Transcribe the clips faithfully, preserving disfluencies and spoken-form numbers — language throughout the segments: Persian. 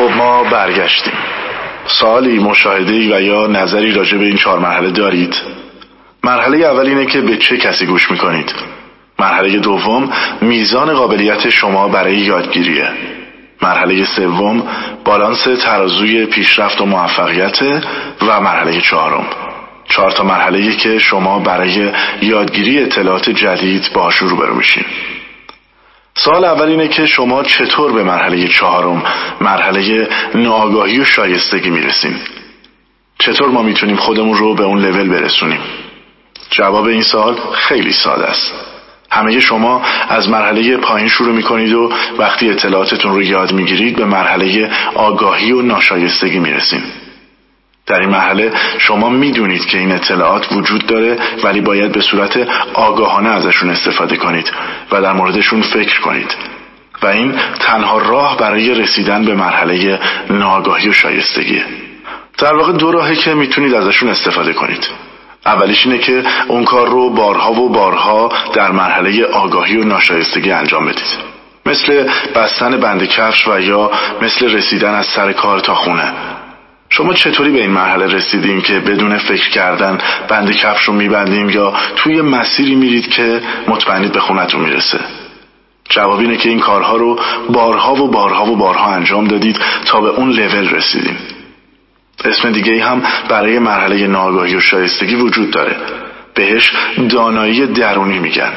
خب ما برگشتیم. سوالی، مشاهده‌ای و یا نظری راجع به این چهار مرحله دارید؟ مرحله اول اینه که به چه کسی گوش میکنید. مرحله دوم میزان قابلیت شما برای یادگیریه. مرحله سوم بالانس ترازوی پیشرفت و موفقیت و مرحله چهارم چهار تا مرحله‌ای که شما برای یادگیری اطلاعات جدید باهاشون روبرو میشین. سوال اول اینه که شما چطور به مرحله چهارم، مرحله ناآگاهی و شایستگی میرسین؟ چطور ما میتونیم خودمون رو به اون لول برسونیم؟ جواب این سوال خیلی ساده است. همه شما از مرحله پایین شروع میکنید و وقتی اطلاعاتتون رو یاد میگیرید به مرحله آگاهی و ناشایستگی میرسین. در این مرحله شما میدونید که این اطلاعات وجود داره، ولی باید به صورت آگاهانه ازشون استفاده کنید و در موردشون فکر کنید و این تنها راه برای رسیدن به مرحله ناآگاهی و شایستگیه. در واقع دو راهه که میتونید ازشون استفاده کنید. اولیش اینه که اون کار رو بارها و بارها در مرحله آگاهی و ناشایستگی انجام بدید، مثل بستن بند کفش و یا مثل رسیدن از سر کار تا خونه. شما چطوری به این مرحله رسیدین که بدون فکر کردن بند کفش رو میبندین یا توی مسیری میرید که مطمئنید به خونتون میرسه؟ جواب اینه که این کارها رو بارها و بارها و بارها انجام دادید تا به اون لول رسیدین. اسم دیگه هم برای مرحله ناآگاهی و شایستگی وجود داره. بهش دانایی درونی میگن.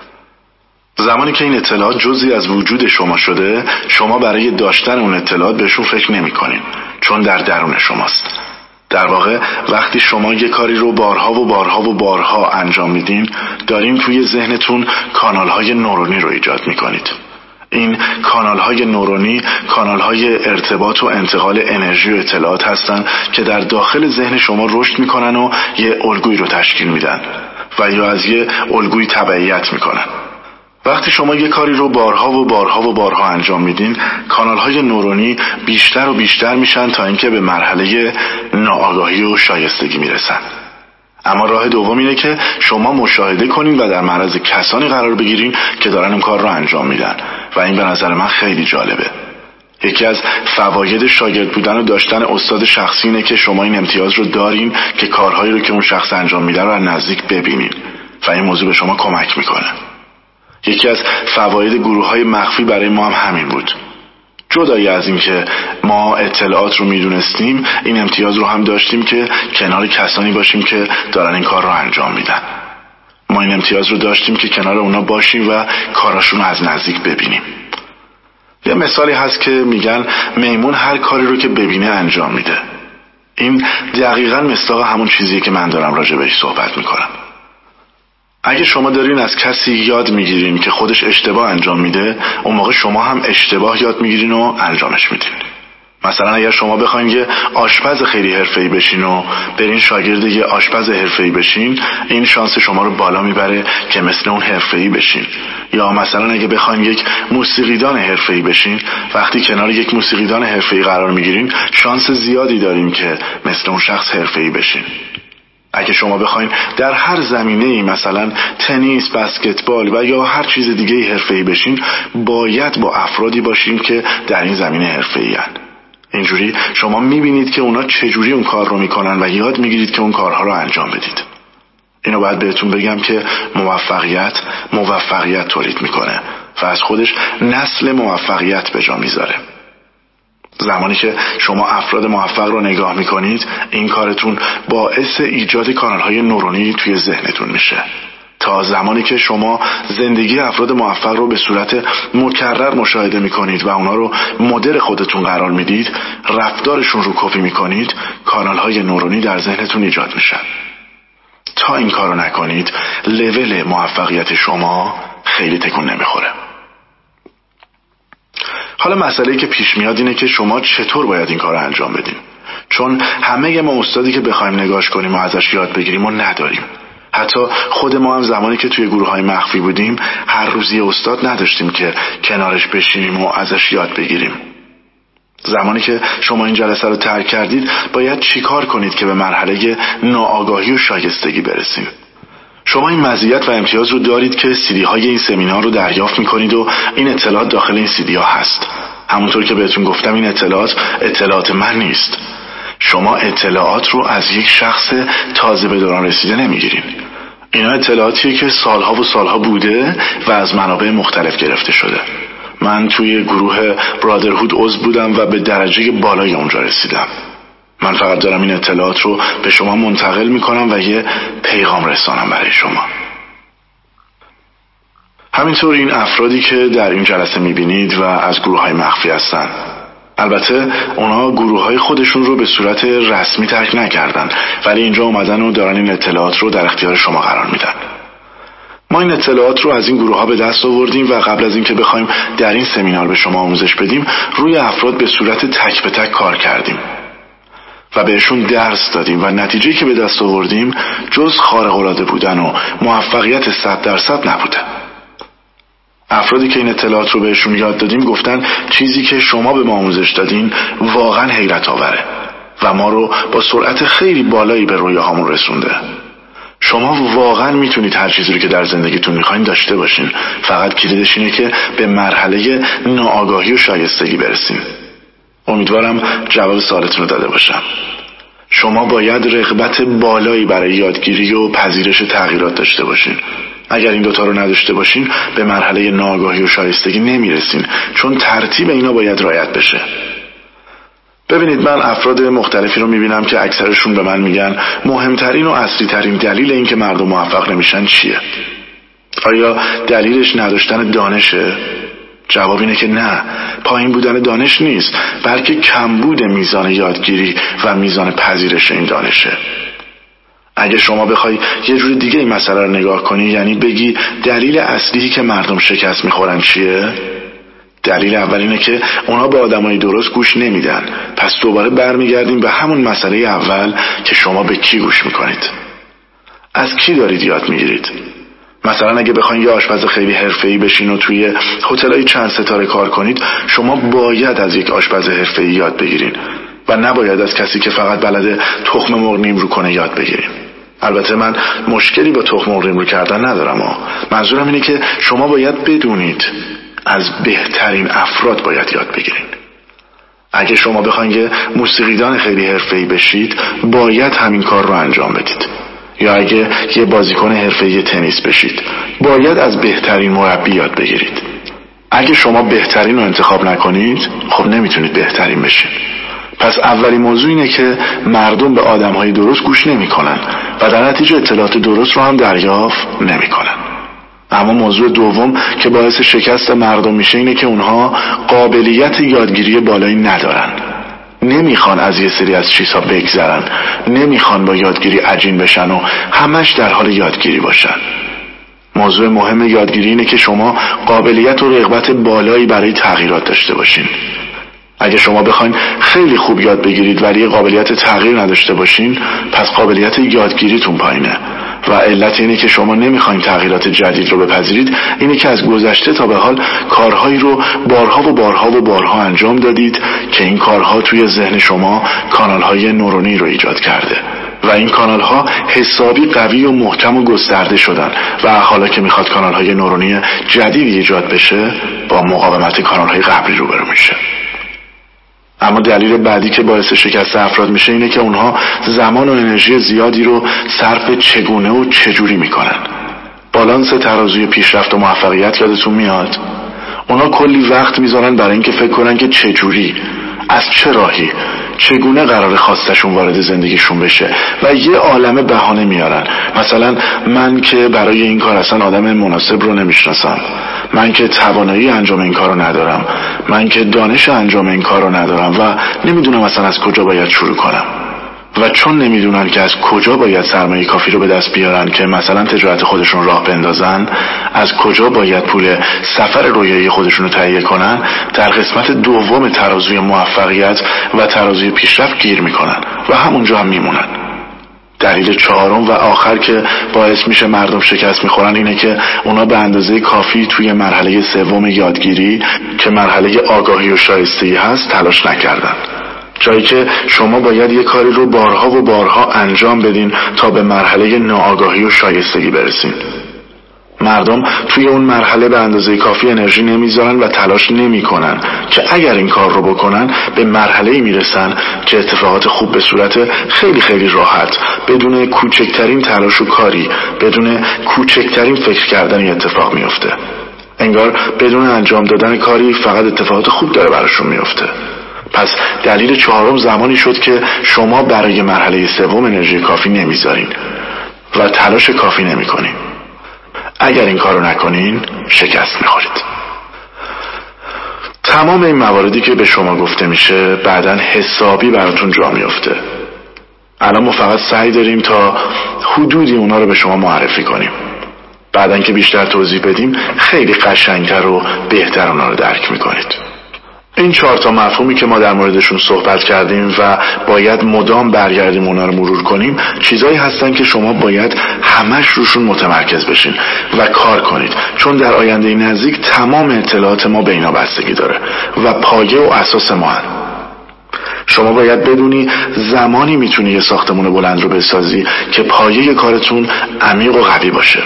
زمانی که این اطلاعات جزئی از وجود شما شده، شما برای داشتن اون اطلاعات بهشون فکر نمی کنین، چون در درون شماست. در واقع وقتی شما یه کاری رو بارها و بارها و بارها انجام میدین، دارین توی ذهنتون کانالهای نورونی رو ایجاد میکنید. این کانالهای نورونی کانالهای ارتباط و انتقال انرژی و اطلاعات هستن که در داخل ذهن شما رشد میکنن و یه الگویی رو تشکیل میدن و یا از یه الگویی تبعیت میکنن. وقتی شما یه کاری رو بارها و بارها و بارها انجام میدین، کانالهای نورونی بیشتر و بیشتر میشن تا اینکه به مرحله ناآگاهی و شایستگی میرسن. اما راه دوم اینه که شما مشاهده کنین و در معرض کسانی قرار بگیرین که دارن اون کار رو انجام میدن و این به نظر من خیلی جالبه. یکی از فواید شاگرد بودن و داشتن استاد شخصی اینه که شما این امتیاز رو دارین که کارهایی رو که اون شخص انجام میده رو از نزدیک ببینین و این موضوع به شما کمک میکنه. یکی از فواید گروه‌های مخفی برای ما هم همین بود. جدای از این که ما اطلاعات رو میدونستیم، این امتیاز رو هم داشتیم که کنار کسانی باشیم که دارن این کار رو انجام میدن. ما این امتیاز رو داشتیم که کنار اونا باشیم و کاراشون رو از نزدیک ببینیم. یه مثالی هست که میگن میمون هر کاری رو که ببینه انجام میده. این دقیقاً مصداق همون چیزیه که من دارم راجع بهش صحبت میکنم. اگه شما دارین از کسی یاد میگیرین که خودش اشتباه انجام میده، اون موقع شما هم اشتباه یاد میگیرین و انجامش میدین. مثلا اگر شما بخواین یه آشپز خیلی حرفه‌ای بشین و برین شاگرد یه آشپز حرفه‌ای بشین، این شانس شما رو بالا میبره که مثل اون حرفه‌ای بشین. یا مثلا اگه بخواین یک موسیقیدان حرفه‌ای بشین، وقتی کنار یک موسیقیدان حرفه‌ای قرار میگیرین، شانس زیادی دارین که مثل اون شخص حرفه‌ای بشین. اگه شما بخواین در هر زمینه‌ای، مثلا تنیس، بسکتبال و یا هر چیز دیگه‌ای حرفه‌ای بشین، باید با افرادی باشین که در این زمینه حرفه‌ای هستند. اینجوری شما میبینید که اونا چجوری اون کار رو میکنن و یاد میگیرید که اون کارها رو انجام بدید. اینو باید بهتون بگم که موفقیت موفقیت تولید میکنه و از خودش نسل موفقیت به جا میذاره. زمانی که شما افراد موفق رو نگاه میکنید، این کارتون باعث ایجاد کانالهای نورونی توی ذهنتون میشه. تا زمانی که شما زندگی افراد موفق رو به صورت مکرر مشاهده میکنید و اونا رو مدل خودتون قرار میدید، رفتارشون رو کپی میکنید، کانالهای نورونی در ذهنتون ایجاد میشن. تا این کارو نکنید، لول موفقیت شما خیلی تکون نمیخوره. حالا مسئله‌ای که پیش میاد اینه که شما چطور باید این کار رو انجام بدین، چون همه ما استادی که بخوایم نگاش کنیم و ازش یاد بگیریم و نداریم. حتی خود ما هم زمانی که توی گروه‌های مخفی بودیم، هر روز یه استاد نداشتیم که کنارش بشینیم و ازش یاد بگیریم. زمانی که شما این جلسه رو ترک کردید، باید چیکار کنید که به مرحله ناآگاهی و شایستگی برسیم؟ شما این مزیت و امتیاز رو دارید که سیدی های این سمینار رو دریافت میکنید و این اطلاعات داخل این سیدی ها هست. همونطور که بهتون گفتم این اطلاعات اطلاعات من نیست. شما اطلاعات رو از یک شخص تازه به دوران رسیده نمیگیرین. اینا اطلاعاتیه که سالها و سالها بوده و از منابع مختلف گرفته شده. من توی گروه برادرهود عضو بودم و به درجه بالای اونجا رسیدم. من فقط دارم این اطلاعات رو به شما منتقل میکنم و یه پیغام رسانم برای شما. همینطور این افرادی که در این جلسه میبینید و از گروه های مخفی هستن، البته اونا گروه های خودشون رو به صورت رسمی ترک نکردن، ولی اینجا اومدن و دارن این اطلاعات رو در اختیار شما قرار میدن. ما این اطلاعات رو از این گروه ها به دست آوردیم و قبل از اینکه بخوایم در این سمینار به شما آموزش بدیم، روی افراد به صورت تک به تک کار کردیم و بهشون درس دادیم و نتیجه‌ای که به دست آوردیم جز خارق العاده بودن و موفقیت صد درصد نبوده. افرادی که این اطلاعات رو بهشون یاد دادیم گفتن چیزی که شما به ما آموزش دادین واقعا حیرت آوره و ما رو با سرعت خیلی بالایی به رویاهامون رسونده. شما واقعا میتونید هر چیزی رو که در زندگیتون میخواین داشته باشین، فقط کلیدش اینه که به مرحله ناآگاهی و شایستگی برسین. امیدوارم جواب سوالتون رو داده باشم. شما باید رغبت بالایی برای یادگیری و پذیرش تغییرات داشته باشین. اگر این دوتا رو نداشته باشین به مرحله ناآگاهی و شایستگی نمیرسین، چون ترتیب اینا باید رعایت بشه. ببینید، من افراد مختلفی رو میبینم که اکثرشون به من میگن مهمترین و اصلی ترین دلیل این که مردم موفق نمیشن چیه؟ آیا دلیلش نداشتن دانشه؟ جواب اینه که نه، پایین بودن دانش نیست، بلکه کمبود میزان یادگیری و میزان پذیرش این دانشه. اگه شما بخوای یه جور دیگه این مسئله رو نگاه کنی، یعنی بگی دلیل اصلی که مردم شکست میخورن چیه؟ دلیل اول اینه که اونا به آدمای درست گوش نمیدن. پس دوباره برمیگردیم به همون مسئله اول که شما به کی گوش میکنید؟ از کی دارید یاد میگیرید؟ مثلا اگه بخواید یه آشپز خیلی حرفه‌ای بشین و توی هتل‌های چند ستاره کار کنید، شما باید از یک آشپز حرفه‌ای یاد بگیرین و نباید از کسی که فقط بلده تخم مرغ نیمرو کنه یاد بگیرین. البته من مشکلی با تخم مرغ نیمرو کردن ندارم ها. منظورم اینه که شما باید بدونید از بهترین افراد باید یاد بگیرین. اگه شما بخواید یه موسیقیدان خیلی حرفه‌ای بشید، باید همین کار رو انجام بدید. یا اگه یه بازیکن حرفه‌ای تنیس بشید، باید از بهترین مربی یاد بگیرید. اگه شما بهترین رو انتخاب نکنید، خب نمیتونید بهترین بشید. پس اولین موضوع اینه که مردم به آدم‌های درست گوش نمی‌کنن و در نتیجه اطلاعات درست رو هم دریافت نمی‌کنن. اما موضوع دوم که باعث شکست مردم میشه اینه که اونها قابلیت یادگیری بالایی ندارن. نمیخوان از یه سری از چیزها بگذرن، نمیخوان با یادگیری عجین بشن و همش در حال یادگیری باشن. موضوع مهم یادگیری اینه که شما قابلیت و رغبت بالایی برای تغییرات داشته باشین. اگه شما بخواین خیلی خوب یاد بگیرید ولی قابلیت تغییر نداشته باشین، پس قابلیت یادگیریتون پایینه و علت اینه که شما نمیخواین تغییرات جدید رو بپذیرید اینه که از گذشته تا به حال کارهایی رو بارها و بارها و بارها انجام دادید که این کارها توی ذهن شما کانالهای نورونی رو ایجاد کرده و این کانالها حسابی قوی و محکم و گسترده شدن و حالا که میخواد کانالهای نورونی جدیدی ایجاد بشه، با مقاومت کانالهای قبلی روبرو میشه. اما دلیل بعدی که باعث شکست افراد میشه اینه که اونها زمان و انرژی زیادی رو صرف چگونه و چجوری میکنن. بالانس ترازوی پیشرفت و موفقیت یادتون میاد؟ اونا کلی وقت میذارن برای اینکه فکر کنن که چجوری، از چه راهی، چگونه قرار خواستشون وارد زندگیشون بشه و یه عالمه بهانه میارن. مثلا من که برای این کار اصلا آدم مناسب رو نمیشناسم، من که توانایی انجام این کار رو ندارم، من که دانش انجام این کار رو ندارم و نمیدونم اصلا از کجا باید شروع کنم. و چون نمیدونن که از کجا باید سرمایه کافی رو به دست بیارن که مثلا تجارت خودشون راه بندازن، از کجا باید پول سفر رویایی خودشون رو تهیه کنن، در قسمت دوم ترازوی موفقیت و ترازوی پیشرفت گیر میکنن و همونجا هم میمونن. دلیل چهارم و آخر که باعث میشه مردم شکست میخورن اینه که اونا به اندازه کافی توی مرحله سوم یادگیری که مرحله آگاهی و شایستگی هست تلاش نکردن. جایی که شما باید یه کاری رو بارها و بارها انجام بدین تا به مرحله ناآگاهی و شایستگی برسین. مردم توی اون مرحله به اندازه کافی انرژی نمیذارن و تلاش نمیکنن که اگر این کار رو بکنن به مرحله‌ای میرسن که اتفاقات خوب به صورت خیلی خیلی راحت، بدون کوچکترین تلاش و کاری، بدون کوچکترین فکر کردنی اتفاق میفته. انگار بدون انجام دادن کاری فقط اتفاقات خوب داره براشون میفته. پس دلیل چهارم زمانی شد که شما برای مرحله سوم انرژی کافی نمیذارین و تلاش کافی نمیکنین. اگر این کارو نکنین شکست میخورید. تمام این مواردی که به شما گفته میشه بعداً حسابی براتون جا میفته. الان ما فقط سعی داریم تا حدودی اونا رو به شما معرفی کنیم. بعداً که بیشتر توضیح بدیم خیلی قشنگتر و بهتر اونا رو درک میکنید. این چهار تا مفهومی که ما در موردشون صحبت کردیم و باید مدام برگردیم اونا رو مرور کنیم، چیزایی هستن که شما باید همش روشون متمرکز بشین و کار کنید، چون در آینده نزدیک تمام اطلاعات ما به اینا بستگی داره و پایه و اساس ما هن. شما باید بدونی زمانی میتونی یه ساختمون بلند رو بسازی که پایه کارتون عمیق و قوی باشه.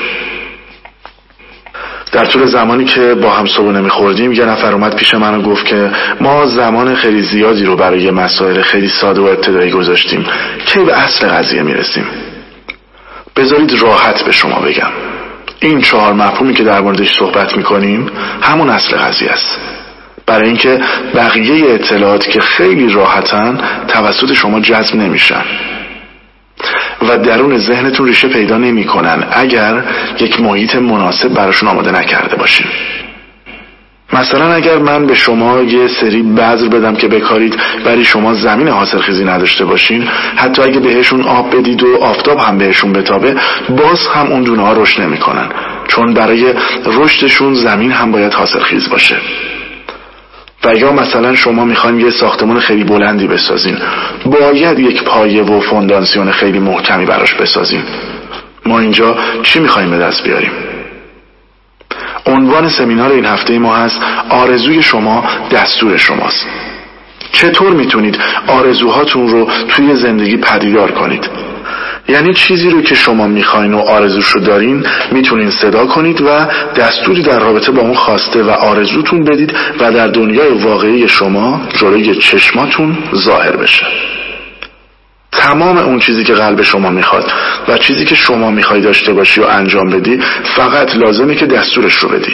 در طول زمانی که با هم صبحونه می‌خوردیم یه نفر اومد پیش من و گفت که ما زمان خیلی زیادی رو برای مسائل خیلی ساده و ابتدایی گذاشتیم، کی به اصل قضیه میرسیم؟ بذارید راحت به شما بگم، این چهار مفهومی که در موردش صحبت می‌کنیم همون اصل قضیه است. برای اینکه بقیه اطلاعات که خیلی راحتن توسط شما جذب نمیشن و درون ذهنتون ریشه پیدا نمی کنن اگر یک محیط مناسب براشون آماده نکرده باشین. مثلا اگر من به شما یه سری بذر بدم که بکارید ولی شما زمین حاصلخیزی نداشته باشین، حتی اگه بهشون آب بدید و آفتاب هم بهشون بتابه، باز هم اون دونه ها رشد نمی کنن، چون برای رشدشون زمین هم باید حاصلخیز باشه. و یا مثلا شما میخواین یه ساختمان خیلی بلندی بسازین، باید یک پایه و فونداسیون خیلی محکمی براش بسازین. ما اینجا چی میخوایم به دست بیاریم؟ عنوان سمینار این هفته ما هست آرزوی شما دستور شماست. چطور میتونید آرزوهاتون رو توی زندگی پدیدار کنید؟ یعنی چیزی رو که شما میخواین و آرزوش رو دارین میتونین صدا کنید و دستوری در رابطه با اون خواسته و آرزوتون بدید و در دنیای واقعی شما جلوی چشماتون ظاهر بشه. تمام اون چیزی که قلب شما میخواد و چیزی که شما میخوای داشته باشی و انجام بدی فقط لازمه که دستورش رو بدی.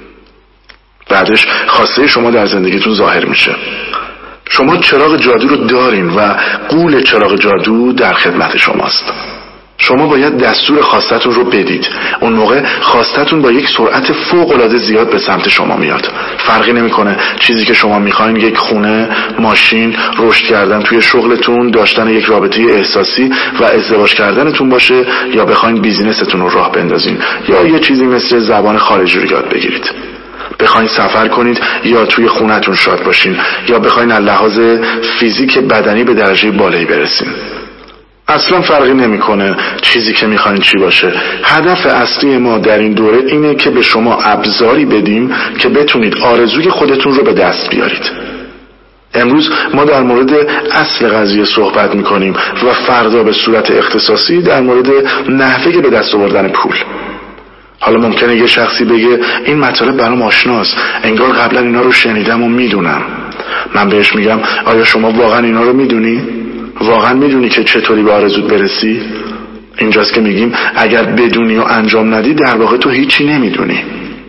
بعدش خواسته شما در زندگیتون ظاهر میشه. شما چراغ جادو رو دارین و غول چراغ جادو در خدمت شماست. شما باید دستور خواستتون رو بدید. اون موقع خواستتون با یک سرعت فوق العاده زیاد به سمت شما میاد. فرقی نمیکنه چیزی که شما میخواین یک خونه، ماشین، رشد کردن توی شغلتون، داشتن یک رابطه احساسی و ازدواج کردنتون باشه، یا بخواین بیزینستون رو راه بندازین، یا یه چیزی مثل زبان خارجی رو یاد بگیرید. بخواین سفر کنید یا توی خونتون شاد باشین، یا بخواین از لحاظ فیزیک بدنی به درجه بالایی برسین. اصلا فرقی نمیکنه چیزی که میخواین چی باشه. هدف اصلی ما در این دوره اینه که به شما ابزاری بدیم که بتونید آرزوی خودتون رو به دست بیارید. امروز ما در مورد اصل قضیه صحبت میکنیم و فردا به صورت اختصاصی در مورد نحوه به دست آوردن پول. حالا ممکنه یه شخصی بگه این مطالب برام آشناست، انگار قبلا اینا رو شنیدم و میدونم. من بهش میگم آیا شما واقعا اینا رو میدونی؟ واقعا میدونی که چطوری به آرزوت برسی؟ اینجاست که میگیم اگر بدونی و انجام ندی در واقع تو هیچی نمیدونی.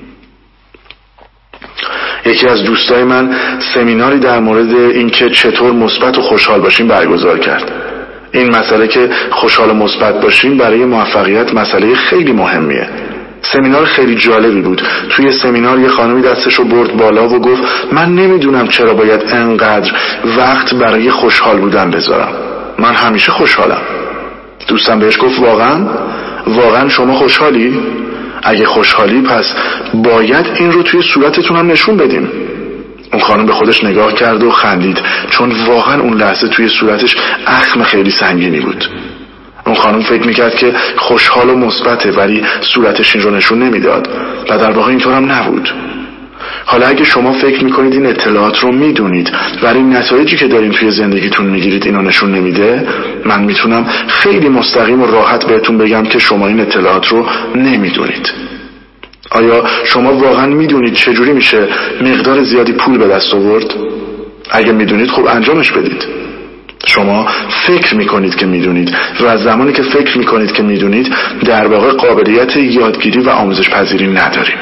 یکی از دوستای من سمیناری در مورد اینکه چطور مثبت و خوشحال باشیم برگزار کرد. این مسئله که خوشحال و مثبت باشیم برای موفقیت مسئله خیلی مهمیه. سمینار خیلی جالبی بود. توی سمینار یه خانمی دستشو برد بالا و گفت من نمیدونم چرا باید انقدر وقت برای خوشحال بودن بذارم. من همیشه خوشحالم. دوستم بهش گفت واقعا؟ واقعا شما خوشحالی؟ اگه خوشحالی پس باید این رو توی صورتتون هم نشون بدیم. اون خانم به خودش نگاه کرد و خندید، چون واقعا اون لحظه توی صورتش اخم خیلی سنگینی بود. اون خانم فکر میکرد که خوشحال و مثبته ولی صورتش این رو نشون نمیداد و در واقع اینطور هم نبود. حالا اگه شما فکر میکنید این اطلاعات رو میدونید ولی نتایجی که دارین توی زندگیتون میگیرید اینو نشون نمیده، من میتونم خیلی مستقیم و راحت بهتون بگم که شما این اطلاعات رو نمیدونید. آیا شما واقعا میدونید چجوری میشه مقدار زیادی پول به دست آورد؟ اگه میدونید خب انجامش بدید. شما فکر میکنید که میدونید و از زمانی که فکر میکنید که میدونید در واقع قابلیت یادگیری و آموزش پذیری نداریم.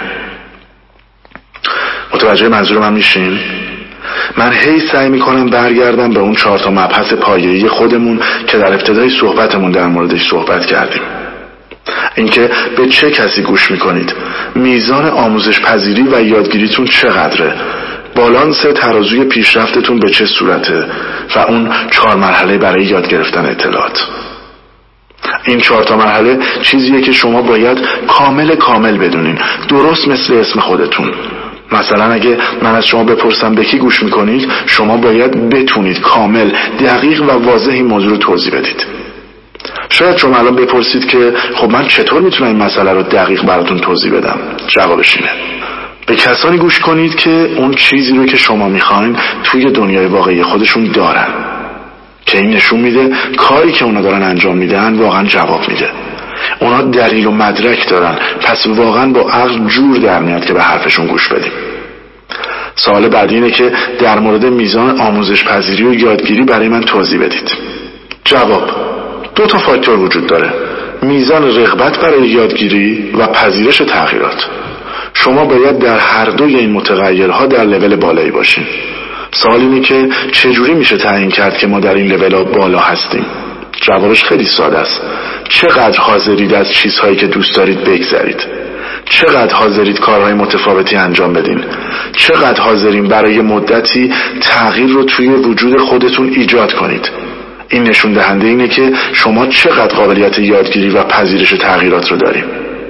متوجه منظور من میشین؟ من هی سعی میکنم برگردم به اون چهار تا مبحث پایه‌ای خودمون که در ابتدای صحبتمون در موردش صحبت کردیم. اینکه به چه کسی گوش میکنید، میزان آموزش پذیری و یادگیریتون چقدره، بالانس ترازوی پیشرفتتون به چه صورته و اون چهار مرحله برای یاد گرفتن اطلاعات. این چهار تا مرحله چیزیه که شما باید کامل کامل بدونین، درست مثل اسم خودتون. مثلا اگه من از شما بپرسم به کی گوش میکنید، شما باید بتونید کامل، دقیق و واضح این موضوع رو توضیح بدید. شاید شما الان بپرسید که خب من چطور میتونم این مسئله رو دقیق براتون توضیح بدم؟ جوابش اینه: به کسانی گوش کنید که اون چیزی رو که شما میخواین توی دنیای واقعی خودشون دارن، که این نشون میده کاری که اونا دارن انجام میدن واقعا جواب میده. اونا دلیل و مدرک دارن، پس واقعا با عقل جور در میاد که به حرفشون گوش بدیم. سوال بعدی اینه که در مورد میزان آموزش پذیری و یادگیری برای من توضیح بدید. جواب: دو تا فاکتور وجود داره: میزان رغبت برای یادگیری و پذیرش تغییرات. شما باید در هر دوی این متغیرها در لول بالایی باشین. سوال اینه که چجوری میشه تعیین کرد که ما در این لول‌ها بالا هستیم؟ جوابش خیلی ساده است: چقدر حاضرید از چیزهایی که دوست دارید بگذرید؟ چقدر حاضرید کارهای متفاوتی انجام بدین؟ چقدر حاضرین برای مدتی تغییر رو توی وجود خودتون ایجاد کنید؟ این نشون دهنده اینه که شما چقدر قابلیت یادگیری و پذیرش تغییرات رو دارید.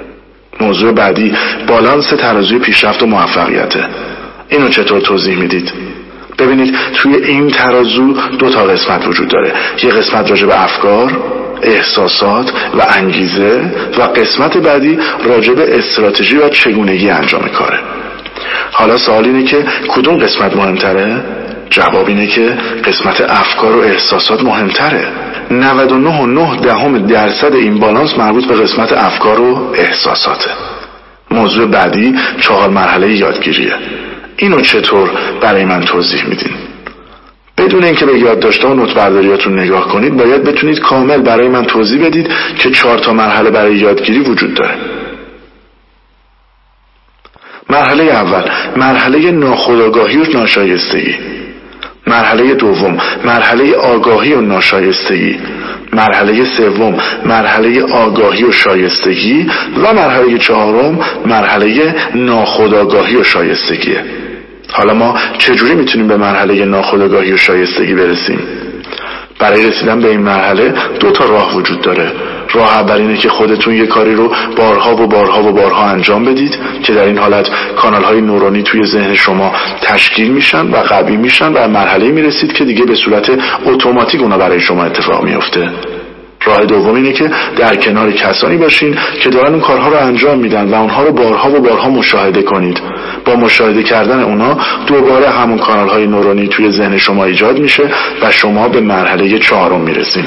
موضوع بعدی بالانس ترازوی پیشرفت و موفقیته. اینو چطور توضیح میدید؟ ببینید، توی این ترازو دو تا قسمت وجود داره. یه قسمت راجع به افکار، احساسات و انگیزه و قسمت بعدی راجع به استراتژی و چگونگی انجام کاره. حالا سوال اینه که کدوم قسمت مهمتره؟ جواب اینه که قسمت افکار و احساسات مهمتره. نود و نه و نه دهم درصد این بالانس مربوط به قسمت افکار و احساساته. موضوع بعدی چهار مرحله یادگیریه. اینو چطور برای من توضیح میدین؟ بدون اینکه به یادداشت‌ها و نوت‌برداریاتون نگاه کنید، باید بتونید کامل برای من توضیح بدید که چهار تا مرحله برای یادگیری وجود داره. مرحله اول، مرحله ناخودآگاهی و ناشایستگی. مرحله دوم، مرحله آگاهی و ناشایستگی. مرحله سوم، مرحله آگاهی و شایستگی. و مرحله چهارم، مرحله ناخودآگاهی و شایستگیه. حالا ما چجوری میتونیم به مرحله ناخودآگاهی و شایستگی برسیم؟ برای رسیدن به این مرحله دو تا راه وجود داره. راه اول اینه که خودتون یه کاری رو بارها و بارها و بارها انجام بدید که در این حالت کانال‌های نورونی توی ذهن شما تشکیل میشن و قوی میشن و مرحله میرسید که دیگه به صورت اتوماتیک اونا برای شما اتفاق میفته. راه دوم اینه که در کنار کسانی باشین که دارن اون کارها رو انجام میدن و اونها رو بارها و بارها مشاهده کنید. با مشاهده کردن اونا دوباره همون کانال‌های نورونی توی ذهن شما ایجاد میشه و شما به مرحله چهارم میرسین.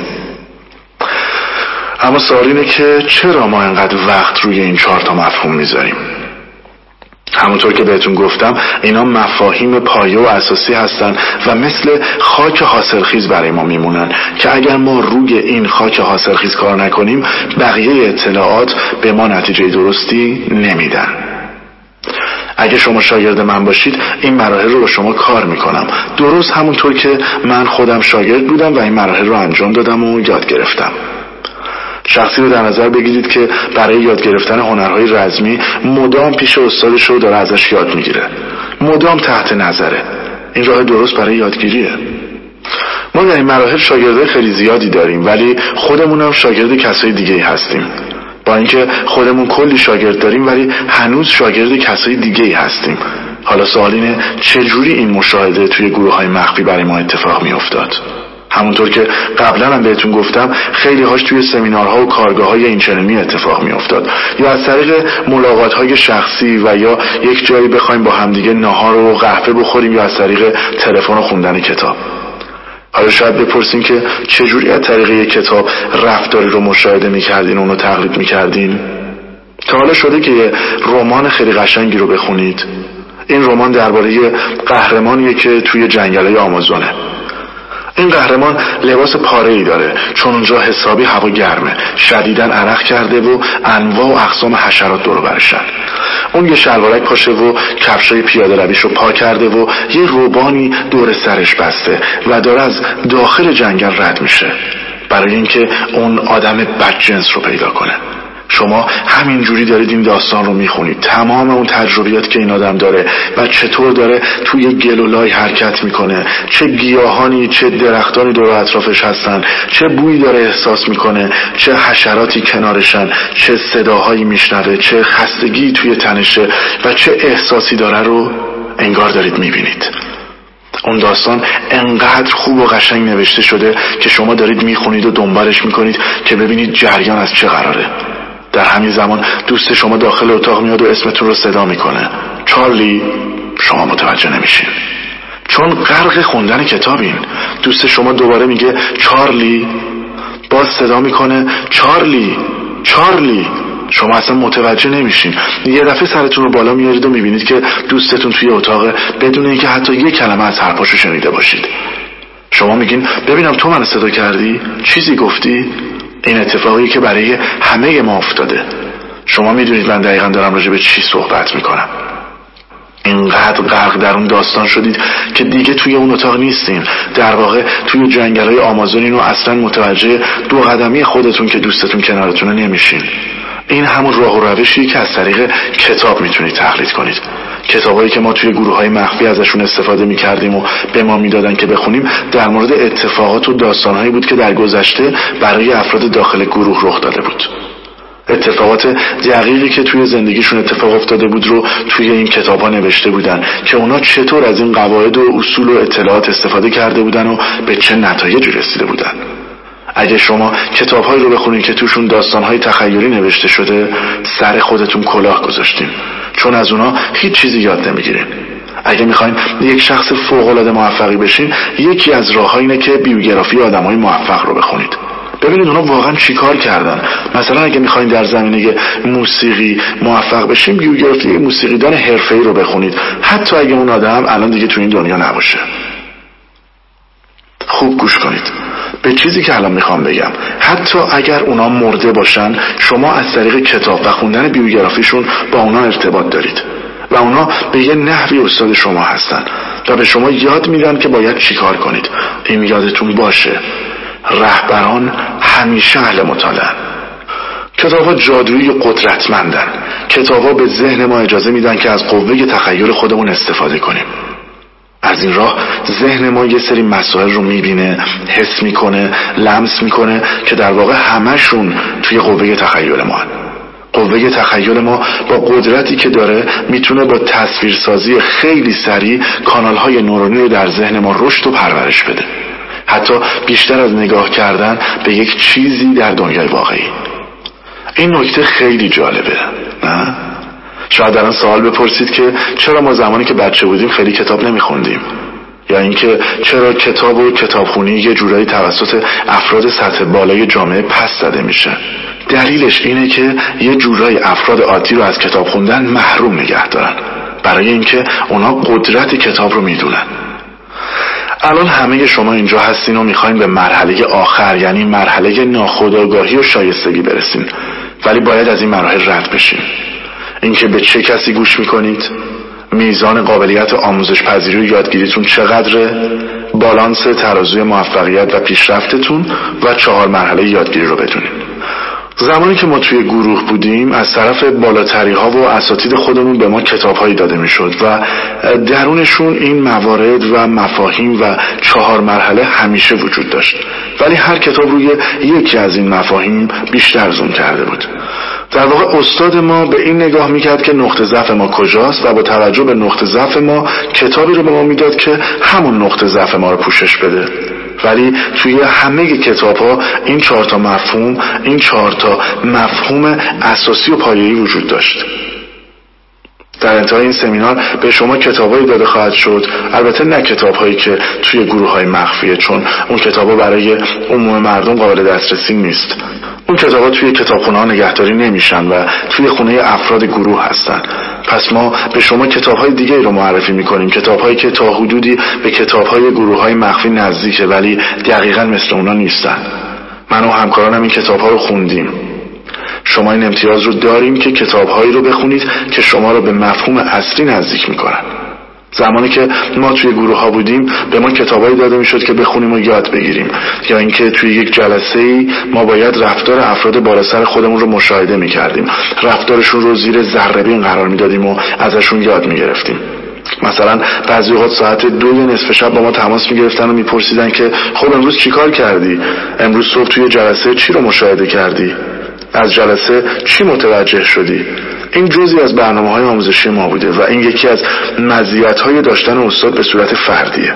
اما سوال اینه که چرا ما اینقدر وقت روی این چهار تا مفهوم میذاریم؟ همونطور که بهتون گفتم، اینا مفاهیم پایه و اساسی هستن و مثل خاک حاصلخیز برای ما میمونن که اگر ما روی این خاک حاصلخیز کار نکنیم، بقیه اطلاعات به ما نتیجه درستی نمیدن. اگه شما شاگرد من باشید، این مراحل رو با شما کار میکنم، درست همونطور که من خودم شاگرد بودم و این مراحل رو انجام دادم و یاد گرفتم. شخصی رو در نظر بگیرید که برای یاد گرفتن هنرهای رزمی مدام پیش استادش رو داره ازش یاد میگیره، مدام تحت نظره. این راه درست برای یادگیریه. ما در این مراحل شاگردای خیلی زیادی داریم، ولی خودمون هم شاگرد کسای دیگه هستیم. با اینکه خودمون کلی شاگرد داریم، ولی هنوز شاگرد کسای دیگه هستیم. حالا سوال اینه چجوری این مشاهده توی گروه‌های مخفی برای ما اتفاق میافتاد؟ همونطور که قبلا هم بهتون گفتم، خیلی هاش توی سمینارها و کارگاه‌های اینچنینی اتفاق میافتاد، یا از طریق ملاقات‌های شخصی و یا یک جایی بخوایم با همدیگه ناهار و قهوه بخوریم، یا از طریق تلفن و خوندن کتاب. حالا شاید بپرسین که چجوری از طریق یک کتاب رفتاری رو مشاهده می‌کردین و اونو تقلید می‌کردین؟ تا حالا شده که یه رمان خیلی قشنگی رو بخونید؟ این رمان درباره قهرمانیه که توی جنگل‌های آمازونه. این قهرمان لباس پاره‌ای داره، چون اونجا حسابی هوا گرمه، شدیداً عرق کرده و انواع و اقسام حشرات دور و برشن. اون یه شلوارک پاشه و کفشای پیاده رویش رو پا کرده و یه روبانی دور سرش بسته و داره از داخل جنگل رد میشه برای اینکه اون آدم بدجنس رو پیدا کنه. شما همینجوری دارید این داستان رو میخونید، تمام اون تجربیات که این آدم داره و چطور داره توی گل و لای حرکت میکنه، چه گیاهانی چه درختانی دور اطرافش هستن، چه بویی داره احساس میکنه، چه حشراتی کنارشن، چه صداهایی میشنوه، چه خستگی توی تنشه و چه احساسی داره رو انگار دارید میبینید. اون داستان انقدر خوب و قشنگ نوشته شده که شما دارید میخونید و دنبالش میکنید که ببینید جریان از چه قراره. در همین زمان دوست شما داخل اتاق میاد و اسمتون رو صدا میکنه، چارلی. شما متوجه نمیشین چون غرق خوندن کتابین. دوست شما دوباره میگه چارلی، باز صدا میکنه چارلی چارلی. شما اصلا متوجه نمیشین. یه دفعه سرتون رو بالا میارید و میبینید که دوستتون توی اتاقه بدون اینکه حتی یک کلمه از حرفاشو شنیده باشید. شما میگین ببینم تو من صدا کردی؟ چیزی گفتی؟ این اتفاقی که برای همه ما افتاده. شما میدونید من دقیقا دارم راجع به چی صحبت میکنم. اینقدر غرق در اون داستان شدید که دیگه توی اون اتاق نیستین. در واقع توی جنگل‌های آمازونین و اصلا متوجه دو قدمی خودتون که دوستتون کنارتونه نمیشین. این همون راه و روشی که از طریق کتاب میتونید تقلید کنید. کتابایی که ما توی گروه‌های مخفی ازشون استفاده می‌کردیم و به ما میدادن که بخونیم در مورد اتفاقات و داستان‌هایی بود که در گذشته برای افراد داخل گروه رخ داده بود. اتفاقات دقیقی که توی زندگیشون اتفاق افتاده بود رو توی این کتاب‌ها نوشته بودن که اونا چطور از این قواعد و اصول و اطلاعات استفاده کرده بودن و به چه نتایجی رسیده بودن. اگه شما کتاب‌هایی رو بخونید که توشون داستان‌های تخیلی نوشته شده، سر خودتون کلاه گذاشتین، چون از اونا هیچ چیزی یاد نمیگیرین. اگه میخواین یک شخص فوق‌العاده موفقی بشین، یکی از راه‌ها اینه که بیوگرافی آدم‌های موفق رو بخونید. ببینید اونا واقعا چی کار کردن. مثلا اگه میخواین در زمینه موسیقی موفق بشین، بیوگرافی موسیقیدان حرفه‌ای رو بخونید، حتی اگه اون آدم الان دیگه تو این دنیا نباشه. خوب گوش کنید به چیزی که الان میخوام بگم. حتی اگر اونا مرده باشن، شما از طریق کتاب و خوندن بیوگرافیشون با اونا ارتباط دارید و اونا به یه نحوی استاد شما هستن و به شما یاد میدن که باید چی کار کنید. این یادتون باشه، رهبران همیشه اهل مطالعه. کتاب‌ها جادویی و قدرتمندن. کتاب‌ها به ذهن ما اجازه میدن که از قوه تخیل خودمون استفاده کنیم. از این راه ذهن ما یه سری مسائل رو میبینه، حس میکنه، لمس میکنه که در واقع همشون توی قوه تخیل ما هن. قوه تخیل ما با قدرتی که داره میتونه با تصویرسازی خیلی سریع کانالهای نورونی رو در ذهن ما رشد و پرورش بده، حتی بیشتر از نگاه کردن به یک چیزی در دنیای واقعی. این نکته خیلی جالبه، نه؟ شاید الان سوال بپرسید که چرا ما زمانی که بچه بودیم خیلی کتاب نمیخوندیم، یا اینکه چرا کتاب و کتابخونی یه جورایی توسط افراد سطح بالای جامعه پس زده میشه. دلیلش اینه که یه جورایی افراد عادی رو از کتاب خوندن محروم نگه دارن، برای اینکه اونا قدرت کتاب رو میدونن. الان همه شما اینجا هستین و میخواین به مرحله آخر، یعنی مرحله ناخودآگاهی و شایستگی برسین، ولی باید از این مراحل رد بشین. اینکه به چه کسی گوش میکنید، میزان قابلیت آموزش پذیری و یادگیریتون چقدره، بالانس ترازوی موفقیت و پیشرفتتون و چهار مرحله یادگیری رو بدونید. زمانی که ما توی گروه بودیم از طرف بالاتری ها و اساتید خودمون به ما کتاب هایی داده می شد و درونشون این موارد و مفاهیم و چهار مرحله همیشه وجود داشت، ولی هر کتاب روی یکی از این مفاهیم بیشتر زوم کرده بود. در واقع استاد ما به این نگاه میکرد که نقطه ضعف ما کجاست و با توجه به نقطه ضعف ما کتابی رو به ما میداد که همون نقطه ضعف ما رو پوشش بده. ولی توی همه کتاب ها این چهار تا مفهوم، این چهار تا مفهوم اساسی و پایه‌ای وجود داشت. در انتهای این سمینار به شما کتابایی داده خواهد شد، البته نه کتاب‌هایی که توی گروه‌های مخفیه، چون اون کتابا برای عموم مردم قابل دسترسی نیست. اون کتابا توی کتابخونه‌ها نگهداری نمیشن و توی خونه افراد گروه هستن. پس ما به شما کتاب‌های دیگه رو معرفی می‌کنیم، کتاب‌هایی که تا حدودی به کتاب‌های گروه‌های مخفی نزدیکه ولی دقیقاً مثل اونا نیستن. من و همکارانم این کتاب‌ها رو خوندیم. شما این امتیاز رو داریم که کتاب‌هایی رو بخونید که شما رو به مفهوم اصلی نزدیک می‌کنن. زمانی که ما توی گروه ها بودیم به ما کتابایی داده میشد که بخونیم و یاد بگیریم، یا اینکه توی یک جلسه‌ای ما باید رفتار افراد بالا سر خودمون رو مشاهده میکردیم، رفتارشون رو زیر ذره‌بین قرار میدادیم و ازشون یاد میگرفتیم. مثلا بعضی وقت ساعت دو نصف شب با ما تماس میگرفتن و میپرسیدن که خب امروز چیکار کردی؟ امروز صبح توی جلسه چی رو مشاهده کردی؟ از جلسه چی متوجه شدی؟ این جزئی از برنامه‌های آموزشی ما بوده و این یکی از مزیت‌های داشتن استاد به صورت فردیه.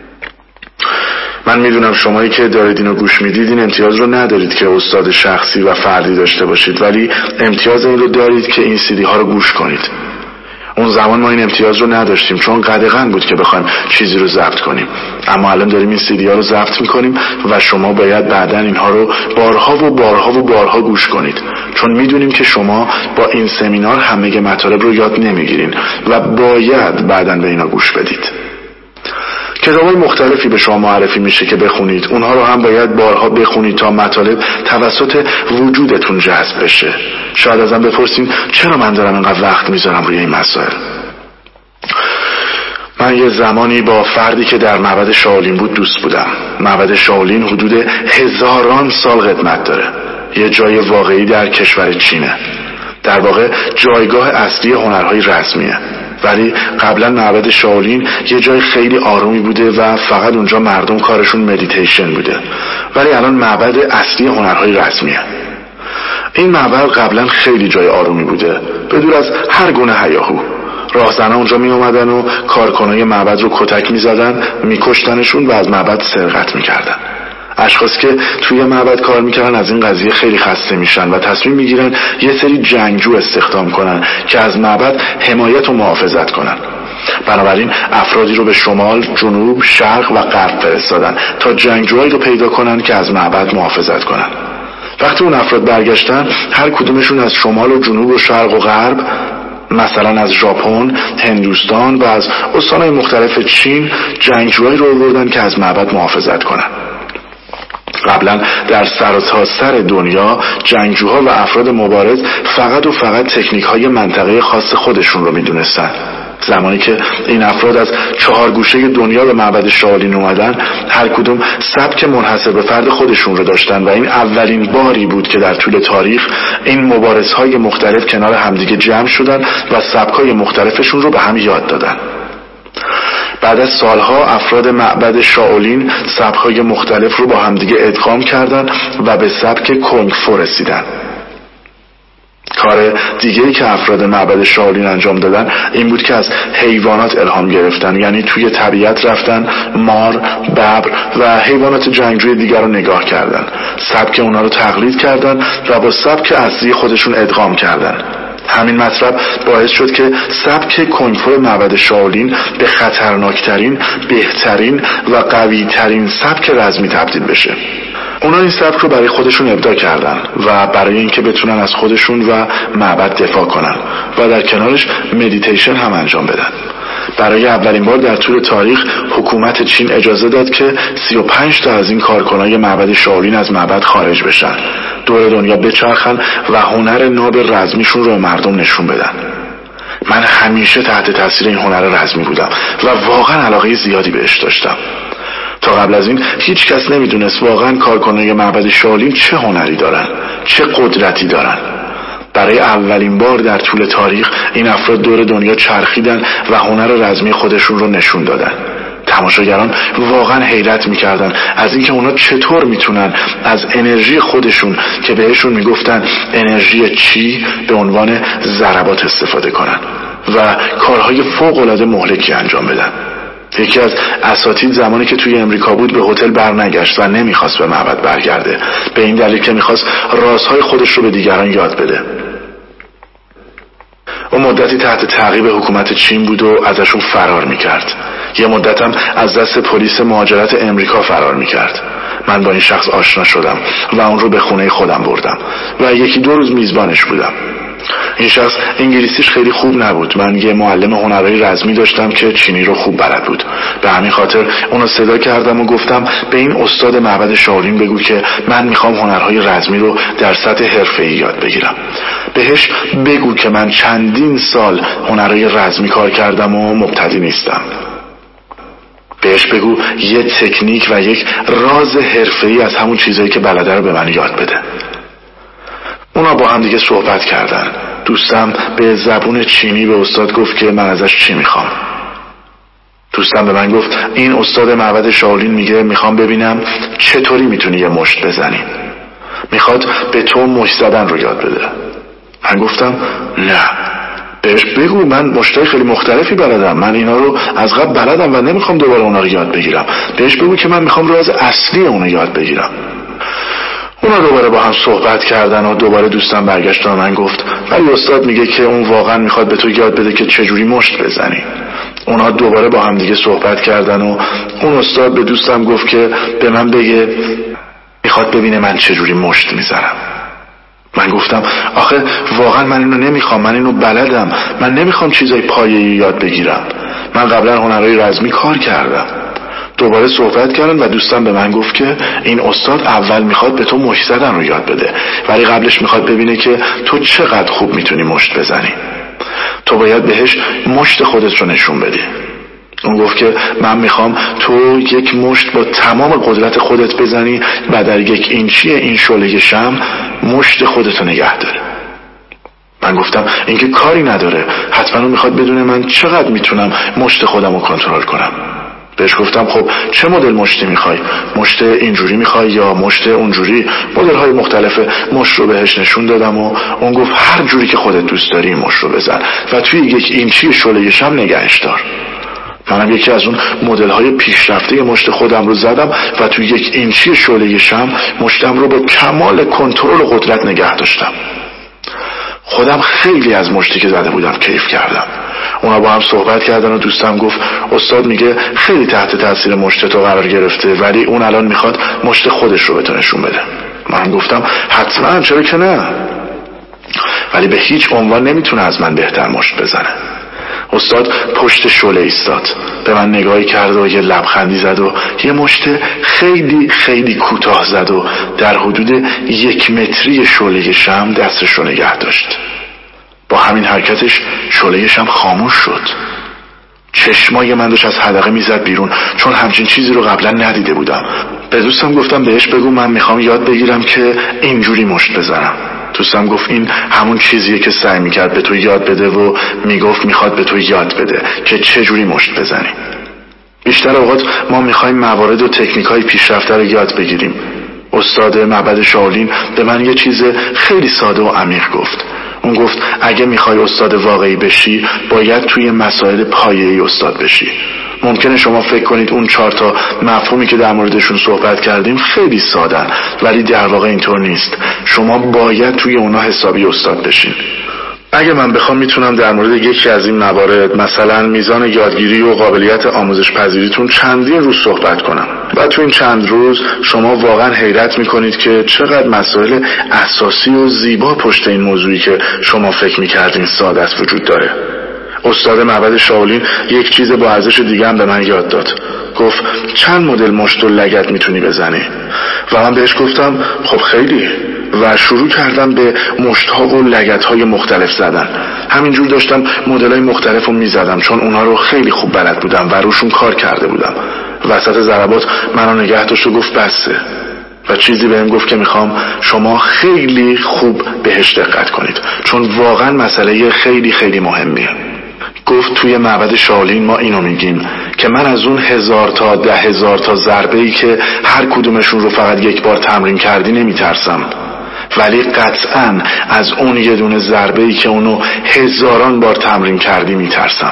من میدونم شمایی که دارید اینو گوش میدید این امتیاز رو ندارید که استاد شخصی و فردی داشته باشید، ولی امتیاز این رو دارید که این سیدی ها رو گوش کنید. اون زمان ما این امتیاز رو نداشتیم چون قدغن بود که بخوایم چیزی رو ضبط کنیم، اما الان داریم این سیدی ها رو ضبط میکنیم و شما باید بعداً اینها رو بارها و بارها و بارها گوش کنید، چون میدونیم که شما با این سمینار همه مطالب رو یاد نمیگیرین و باید بعداً به اینا گوش بدید. کتاب‌های مختلفی به شما معرفی میشه که بخونید، اونها رو هم باید بارها بخونید تا مطالب توسط وجودتون جذب بشه. شاید ازم بپرسین چرا من دارم اینقدر وقت میذارم روی این مسائل؟ من یه زمانی با فردی که در معبد شاولین بود دوست بودم. معبد شاولین حدود هزاران سال قدمت داره. یه جای واقعی در کشور چینه. در واقع جایگاه اصلی هنرهای رسمیه. ولی قبلا معبد شاولین یه جای خیلی آرومی بوده و فقط اونجا مردم کارشون مدیتیشن بوده، ولی الان معبد اصلی هنرهای رسمیه. این معبد قبلا خیلی جای آرومی بوده، بدور از هر گونه هیاهو. راهزنان اونجا می اومدن و کارکنای معبد رو کتک می زدن، می کشتنشون و از معبد سرقت می کردن. اشخاص که توی معبد کار میکردن از این قضیه خیلی خسته میشن و تصمیم میگیرن یه سری جنگجو استخدام کنن که از معبد حمایت و محافظت کنن. بنابراین افرادی رو به شمال، جنوب، شرق و غرب فرستادن تا جنگجوهایی رو پیدا کنن که از معبد محافظت کنن. وقتی اون افراد برگشتن هر کدومشون از شمال و جنوب و شرق و غرب، مثلا از ژاپن، هندوستان و از استانهای مختلف چین جنگجوهایی رو آوردن که از معبد محافظت کنن. قبلا در سرتاسر دنیا جنگجوها و افراد مبارز فقط و فقط تکنیک های منطقه خاص خودشون رو میدونستن. زمانی که این افراد از چهار گوشه دنیا به معبد شاولین اومدن، هر کدوم سبک منحصر به فرد خودشون رو داشتن و این اولین باری بود که در طول تاریخ این مبارزهای مختلف کنار همدیگه جمع شدن و سبکای مختلفشون رو به هم یاد دادن. بعد از سالها افراد معبد شاولین سبک‌های مختلف رو با همدیگه ادغام کردن و به سبک کنگ فو رسیدن. کار دیگه‌ای که افراد معبد شاولین انجام دادن این بود که از حیوانات الهام گرفتن، یعنی توی طبیعت رفتن مار، ببر و حیوانات جنگجوی دیگر رو نگاه کردن، سبک اونا رو تقلید کردن و با سبک اصلی خودشون ادغام کردن. همین مطلب باعث شد که سبک کنگ فو معبد شاولین به خطرناکترین، بهترین و قویترین سبک رزمی تبدیل بشه. اونا این سبک رو برای خودشون ابداع کردن و برای اینکه بتونن از خودشون و معبد دفاع کنن و در کنارش مدیتیشن هم انجام بدن. برای اولین بار در طول تاریخ حکومت چین اجازه داد که سی و پنج تا از این کارکنای معبد شاولین از معبد خارج بشن، دور دنیا بچرخن و هنر ناب رزمیشون رو مردم نشون بدن. من همیشه تحت تاثیر این هنر رزمی بودم و واقعا علاقه زیادی بهش داشتم. تا قبل از این هیچ کس نمیدونست واقعا کارکنای معبد شاولین چه هنری دارن، چه قدرتی دارن. برای اولین بار در طول تاریخ این افراد دور دنیا چرخیدن و هنر رزمی خودشون رو نشون دادن. تماشاگران واقعا حیرت میکردن از اینکه اونا چطور میتونن از انرژی خودشون که بهشون میگفتن انرژی چی به عنوان ضربات استفاده کنن و کارهای فوق‌العاده مهلکی انجام بدن. یکی از اساتید زمانی که توی امریکا بود به هتل برنگشت و نمیخواست به معبد برگرده، به این دلیل که میخواست رازهای خودش رو به دیگران یاد بده. اون مدتی تحت تعقیب حکومت چین بود و ازشون فرار میکرد. یه مدت هم از دست پلیس مهاجرت امریکا فرار میکرد. من با این شخص آشنا شدم و اون رو به خونه خودم بردم و یکی دو روز میزبانش بودم. این شخص انگلیسیش خیلی خوب نبود. من یه معلم هنرهای رزمی داشتم که چینی رو خوب بلد بود. به همین خاطر اونو صدا کردم و گفتم به این استاد معبد شاولین بگو که من میخوام هنرهای رزمی رو در سطح حرفه‌ای یاد بگیرم. بهش بگو که من چندین سال هنرهای رزمی کار کردم و مبتدی نیستم. بهش بگو یه تکنیک و یک راز حرفه‌ای از همون چیزایی که بلده رو به من یاد بده. اونا با هم دیگه صحبت کردن. دوستم به زبون چینی به استاد گفت که من ازش چی میخوام. دوستم به من گفت این استاد معبد شاولین میگه میخوام ببینم چطوری میتونی یه مشت بزنی. میخواد به تو مشت زدن رو یاد بده. من گفتم نه، بهش بگو من مشتای خیلی مختلفی بلدم، من اینا رو از قبل بلدم و نمیخوام دوباره اونا رو یاد بگیرم. بهش بگو که من میخوام راز اصلی اونو یاد بگیرم. اونا دوباره با هم صحبت کردن و دوباره دوستم برگشت و من گفت ولی استاد میگه که اون واقعا میخواد به تو یاد بده که چجوری مشت بزنی. اونا دوباره با هم دیگه صحبت کردن و اون استاد به دوستم گفت که به من بگه میخواد ببینه من چجوری مشت میزنم. من گفتم آخه واقعا من اینو نمیخوام، من اینو بلدم، من نمیخوام چیزای پایه‌ای یاد بگیرم، من قبلا هنرهای رزمی کار کردم. دوباره صحبت کردن و دوستم به من گفت که این استاد اول میخواد به تو مشت زدن رو یاد بده ولی قبلش میخواد ببینه که تو چقدر خوب میتونی مشت بزنی. تو باید بهش مشت خودت رو نشون بدی. اون گفت که من میخوام تو یک مشت با تمام قدرت خودت بزنی و در یک اینچی این شعله شمع مشت خودت رو نگه داره. من گفتم این که کاری نداره، حتما اون میخواد بدونه من چقدر میتونم مشت خودم رو کنترل کنم. بهش گفتم خب چه مدل مشتی میخوای؟ مشت اینجوری میخوای یا مشت اونجوری؟ مدل های مختلف مشت رو بهش نشون دادم و اون گفت هر جوری که خودت دوست داری مشت رو بزن و توی یک اینچی شعله شمع نگهش دار. منم یکی از اون مدل های پیشرفته مشت خودم رو زدم و توی یک اینچی شعله شمع مشتم رو با کمال کنترل و قدرت نگه داشتم. خودم خیلی از مشتی که زده بودم کیف کردم. اونا با هم صحبت کردن و دوستم گفت استاد میگه خیلی تحت تاثیر مشت تو قرار گرفته ولی اون الان میخواد مشت خودش رو به تو نشون بده. من گفتم حتما، چرا که نه، ولی به هیچ عنوان نمیتونه از من بهتر مشت بزنه. استاد پشت شعله ایستاد، به من نگاهی کرد و یه لبخندی زد و یه مشت خیلی خیلی کوتاه زد و در حدود یک متری شعله شمع دستش رو نگه داشت. با همین حرکتش شعله شمع خاموش شد. چشمای من داشت از حلقه میزد بیرون چون همچین چیزی رو قبلا ندیده بودم. به دوستم گفتم بهش بگو من میخوام یاد بگیرم که اینجوری مشت بزنم. دوستم گفت این همون چیزیه که سعی میکرد به تو یاد بده و میگفت میخواد به تو یاد بده که چه جوری مشت بزنی. بیشتر اوقات ما میخوایم موارد و تکنیک‌های پیشرفته رو یاد بگیریم. استاد معبد شاولین به من یه چیز خیلی ساده و عمیق گفت. اون گفت اگه میخوای استاد واقعی بشی باید توی مسائل پایه‌ای استاد بشی. ممکنه شما فکر کنید اون چهار تا مفهومی که در موردشون صحبت کردیم خیلی سادن ولی در واقع اینطور نیست. شما باید توی اونا حسابی استاد بشین. اگه من بخوام میتونم در مورد یکی از این موارد، مثلا میزان یادگیری و قابلیت آموزش پذیریتون چندین روز صحبت کنم و تو این چند روز شما واقعا حیرت میکنید که چقدر مسائل اساسی و زیبا پشت این موضوعی که شما فکر میکردین ساده است وجود داره. استاد معبد شاولین یک چیز با ارزش دیگه هم به من یاد داد. گفت چند مدل مشت و لگد میتونی بزنی؟ و من بهش گفتم خب خیلی، و شروع کردم به مشت‌ها و لگدهای مختلف زدن. همینجور داشتم مدل‌های مختلف رو میزدم چون اونها رو خیلی خوب بلد بودم و روشون کار کرده بودم. وسط ضربات منو نگه داشت و گفت بسه و چیزی بهم گفت که میخوام شما خیلی خوب بهش دقت کنید چون واقعا مسئله خیلی خیلی مهمیه. گفت توی معبد شاولین ما اینو میگیم که من از اون هزار تا ده هزار تا ضربه‌ای که هر کدومشون رو فقط یک بار تمرین کردی نمیترسم، ولی قطعاً از اون یه دونه ضربه‌ای که اونو هزاران بار تمرین کردی میترسم.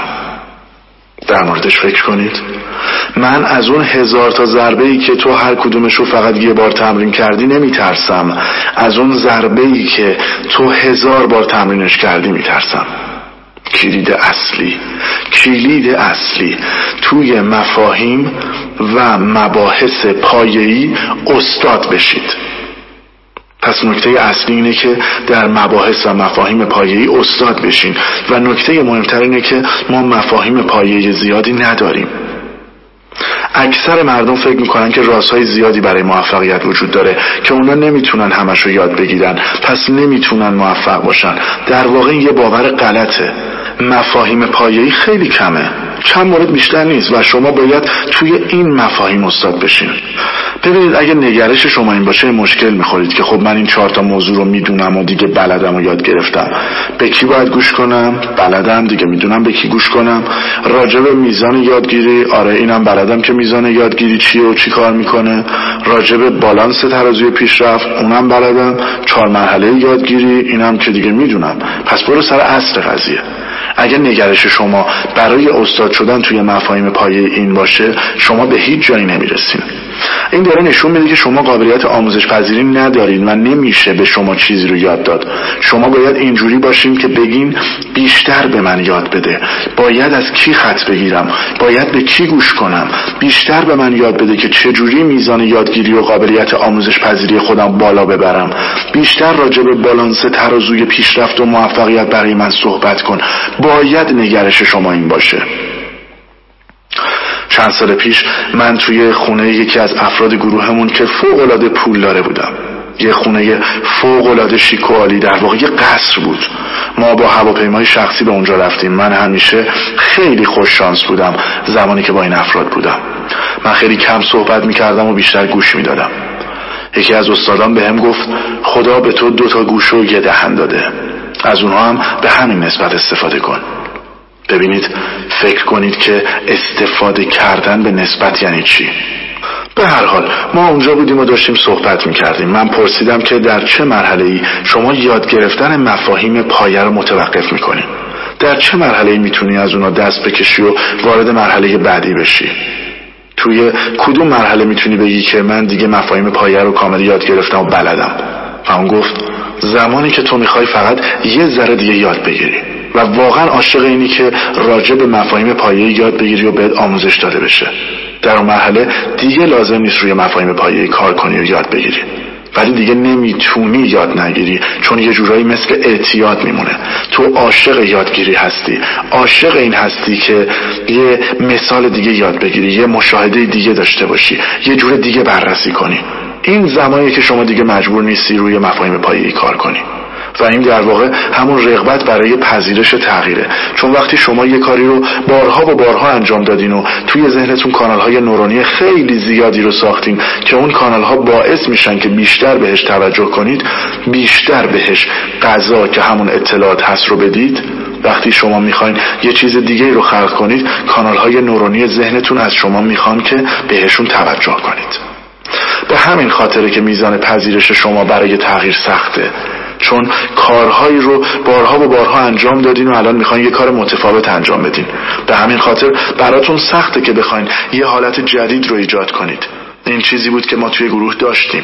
در موردش فکر کنید. من از اون هزار تا ضربه‌ای که تو هر کدومش رو فقط یه بار تمرین کردی نمیترسم، از اون ضربه‌ای که تو هزار بار تمرینش کردی میترسم. کلید اصلی کلید اصلی توی مفاهیم و مباحث پایه‌ای استاد بشید. پس نکته اصلی اینه که در مباحث و مفاهیم پایه‌ای استاد بشین و نکته مهمتر اینه که ما مفاهیم پایه‌ای زیادی نداریم. اکثر مردم فکر میکنن که رازهای زیادی برای موفقیت وجود داره که اونا نمیتونن همشو یاد بگیرن، پس نمیتونن موفق باشن. در واقع یه باور غلطه. مفاهیم پایه‌ای خیلی کمه، چند مورد بیشتر نیست و شما باید توی این مفاهیم استاد بشین. ببینید اگه نگرش شما این باشه مشکل میخورید که خب من این چهار تا موضوع رو میدونم و دیگه بلدم و یاد گرفتم، به کی باید گوش کنم؟ بلدم دیگه، میدونم به کی گوش کنم. راجع به میزان یادگیری، آره اینم بلدم که میزان یادگیری چیه و چی کار میکنه. راجع به بالانس ترازوی پیشرفت، اونم بلدم. چهار مرحله یادگیری، اینم که دیگه میدونم. پس برو سر اصل قضیه. اگه نگرش شما برای استاد شدن توی مفاهیم پایه این باشه، شما به هیچ جایی نمیرسین. این داره نشون میده که شما قابلیت آموزش پذیری ندارین و نمیشه به شما چیزی رو یاد داد. شما باید اینجوری باشین که بگین بیشتر به من یاد بده، باید از کی خط بگیرم، باید به کی گوش کنم، بیشتر به من یاد بده که چجوری میزان یادگیری و قابلیت آموزش پذیری خودم بالا ببرم، بیشتر راجع به بالانس ترازوی پیشرفت و موفقیت برای من صحبت کن. باید نگرش شما این باشه. چند سال پیش من توی خونه یکی از افراد گروهمون که فوق‌العاده پولدار بودم، یه خونه فوق‌العاده شیک و عالی، در واقع یه قصر بود. ما با هواپیمای شخصی به اونجا رفتیم. من همیشه خیلی خوش شانس بودم زمانی که با این افراد بودم. من خیلی کم صحبت میکردم و بیشتر گوش میدادم. یکی از استادان به هم گفت خدا به تو دو تا گوش و یه دهن داده، از اونها هم به همین نسبت استفاده کن. ببینید، فکر کنید که استفاده کردن به نسبت یعنی چی. به هر حال ما اونجا بودیم و داشتیم صحبت میکردیم. من پرسیدم که در چه مرحله‌ای شما یاد گرفتن مفاهیم پایه رو متوقف میکنی؟ در چه مرحله‌ای میتونی از اونا دست بکشی و وارد مرحله بعدی بشی؟ توی کدوم مرحله میتونی بگی که من دیگه مفاهیم پایه رو کامل یاد گرفتم و بلدم؟ و اون گفت زمانی که تو میخوای فقط یه ذره دیگه یاد بگیری و واقعا عاشق اینی که راجع به مفاهیم پایه‌ای یاد بگیری و بهت آموزش داده بشه. در اون مرحله دیگه لازم نیست روی مفاهیم پایه‌ای کار کنی و یاد بگیری، ولی دیگه نمیتونی یاد نگیری، چون یه جورایی مثل اعتیاد میمونه. تو عاشق یادگیری هستی، عاشق این هستی که یه مثال دیگه یاد بگیری، یه مشاهده دیگه داشته باشی، یه جور دیگه بررسی کنی. این زمانی که شما دیگه مجبور نیستی روی مفاهیم پایه‌ای کار کنی و این در واقع همون رغبت برای پذیرش تغییره. چون وقتی شما یه کاری رو بارها و بارها انجام دادین و توی ذهنتون کانال‌های نورونی خیلی زیادی رو ساختین که اون کانال‌ها باعث میشن که بیشتر بهش توجه کنید، بیشتر بهش غذا که همون اطلاعات هست رو بدید. وقتی شما میخواین یه چیز دیگه رو خلق کنید، کانال‌های نورونی ذهنتون از شما میخوان که بهشون توجه کنید. به همین خاطره که میزان پذیرش شما برای تغییر سخته، چون کارهایی رو بارها و بارها انجام دادین و الان میخواین یه کار متفاوت انجام بدین. به همین خاطر براتون سخته که بخواین یه حالت جدید رو ایجاد کنید. این چیزی بود که ما توی گروه داشتیم.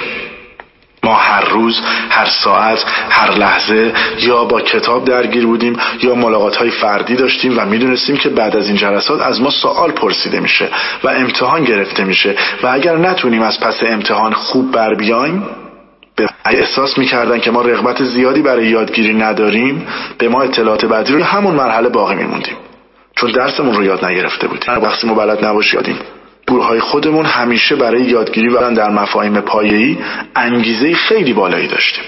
ما هر روز، هر ساعت، هر لحظه یا با کتاب درگیر بودیم یا ملاقات‌های فردی داشتیم و میدونستیم که بعد از این جلسات از ما سوال پرسیده میشه و امتحان گرفته میشه و اگر نتونیم از پس امتحان خوب بر بیایم، به احساس میکردن که ما رغبت زیادی برای یادگیری نداریم، به ما اطلاعات بعدی رو همون مرحله باقی میموندیم، چون درسمون رو یاد نگرفته بودیم. وقتی ما بلد نباشیم، گروه‌های خودمون همیشه برای یادگیری و در مفاهیم پایه‌ای انگیزه خیلی بالایی داشتیم.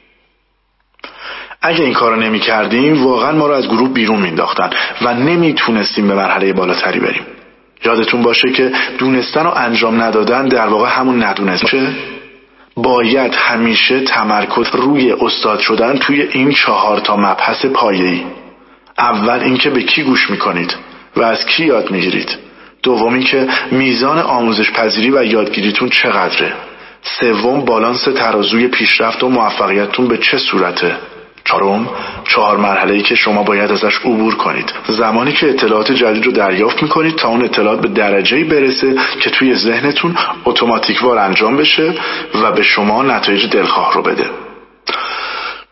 اگه این کارو نمی‌کردیم، واقعا ما رو از گروه بیرون مینداختن و نمیتونستیم به مرحله بالاتری بریم. یادتون باشه که دونستن و انجام ندادن در واقع همون ندونستن. باید همیشه تمرکز روی استاد شدن توی این چهار تا مبحث پایه‌ای. اول اینکه به کی گوش میکنید و از کی یاد میگیرید. دومی که میزان آموزش پذیری و یادگیریتون چقدره. سوم بالانس ترازوی پیشرفت و موفقیتتون به چه صورته. چهارم چهار مرحله‌ای که شما باید ازش عبور کنید. زمانی که اطلاعات جدید رو دریافت میکنید تا اون اطلاعات به درجه‌ای برسه که توی ذهنتون اتوماتیکوار انجام بشه و به شما نتایج دلخواه رو بده.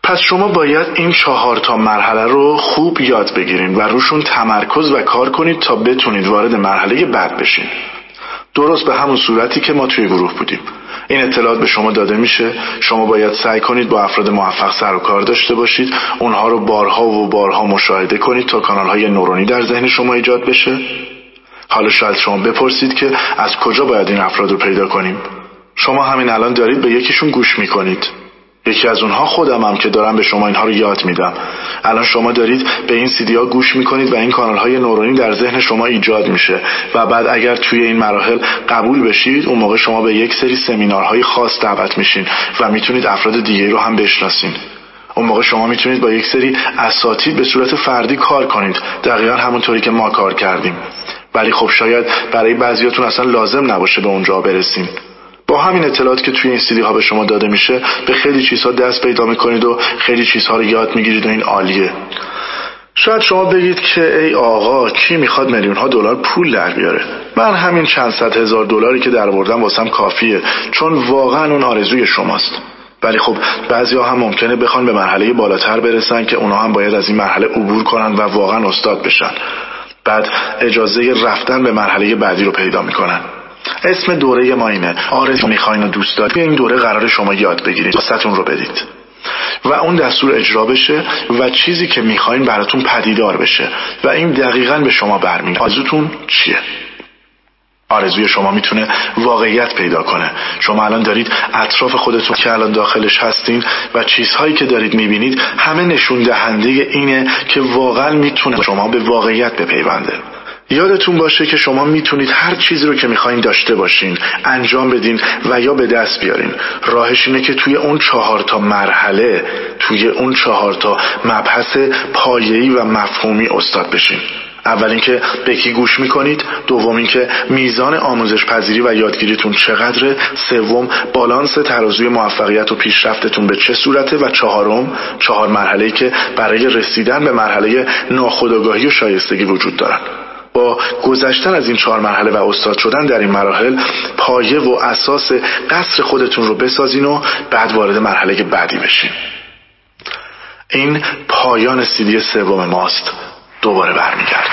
پس شما باید این چهار تا مرحله رو خوب یاد بگیرین و روشون تمرکز و کار کنید تا بتونید وارد مرحله بعد بشین. درست به همون صورتی که ما توی گروه بودیم. این اطلاعات به شما داده میشه، شما باید سعی کنید با افراد موفق سر و کار داشته باشید، اونها رو بارها و بارها مشاهده کنید تا کانال‌های نورونی در ذهن شما ایجاد بشه. حالا شاید شما بپرسید که از کجا باید این افراد رو پیدا کنیم؟ شما همین الان دارید به یکیشون گوش میکنید. یکی از اونها خودم هم که دارم به شما اینها رو یاد میدم. الان شما دارید به این سی دی ها گوش میکنید و این کانال های نورونی در ذهن شما ایجاد میشه و بعد اگر توی این مراحل قبول بشید، اون موقع شما به یک سری سمینارهای خاص دعوت میشین و میتونید افراد دیگه رو هم بشناسین. اون موقع شما میتونید با یک سری اساتید به صورت فردی کار کنید، دقیقا همونطوری که ما کار کردیم. ولی خب شاید برای بعضیاتون اصلا لازم نباشه به اونجا برسین. با همین اطلاعات که توی این سیدی ها به شما داده میشه به خیلی چیزها دست پیدا میکنید و خیلی چیزها رو یاد میگیرید و این عالیه. شاید شما بگید که ای آقا کی میخواد میلیون ها دلار پول در بیاره؟ من همین چند صد هزار دلاری که در آوردم واسم کافیه، چون واقعا اون آرزوی شماست. ولی خب بعضیا هم ممکنه بخوان به مرحله بالاتر برسن که اونا هم باید از این مرحله عبور کنن و واقعا استاد بشن. بعد اجازه رفتن به مرحله بعدی رو پیدا میکنن. اسم دوره ما اینه، آرزو میخواین و دوست دارید. این دوره قرار شما یاد بگیرید، واسهتون رو بدید و اون دستور اجرا بشه و چیزی که میخواین براتون پدیدار بشه و این دقیقاً به شما برمیگرده. آرزوتون چیه؟ آرزوی شما میتونه واقعیت پیدا کنه. شما الان دارید اطراف خودتون که الان داخلش هستین و چیزهایی که دارید میبینید همه نشون دهنده اینه که واقعا میتونه شما به واقعیت بپیونده. یادتون باشه که شما میتونید هر چیزی رو که میخواین داشته باشین، انجام بدین و یا به دست بیارین. راهش اینه که توی اون چهار تا مرحله، توی اون چهار تا مبحث پایه‌ای و مفهومی استاد بشین. اول اینکه به کی گوش میکنید، دوم اینکه میزان آموزش پذیری و یادگیریتون چقدره، سوم بالانس ترازوی موفقیت و پیشرفتتون به چه صورته و چهارم چهار مرحله‌ای که برای رسیدن به مرحله ناخودآگاهی و شایستگی وجود دارن. با گذشتن از این چهار مرحله و استاد شدن در این مراحل پایه و اساس قصر خودتون رو بسازین و بعد وارد مرحله بعدی بشین. این پایان سیدی سوم ماست. دوباره برمیگردیم.